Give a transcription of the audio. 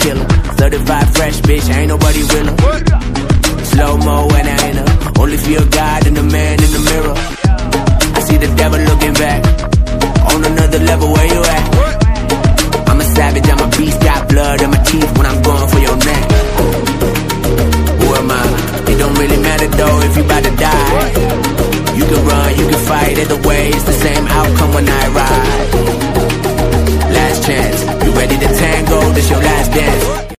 killer. 35 fresh, bitch, ain't nobody realer. Slow-mo and I ain't her. Only fear God and the man in the mirror. I see the devil looking back. On another level, where you at? I'm a savage, I'm a beast, got blood in my teeth when I'm going for your neck. Who am I? It don't really matter though if you bout to die. You can run, you can fight, either way it's the same outcome when I ride. Last chance, you ready to tango, this your last dance.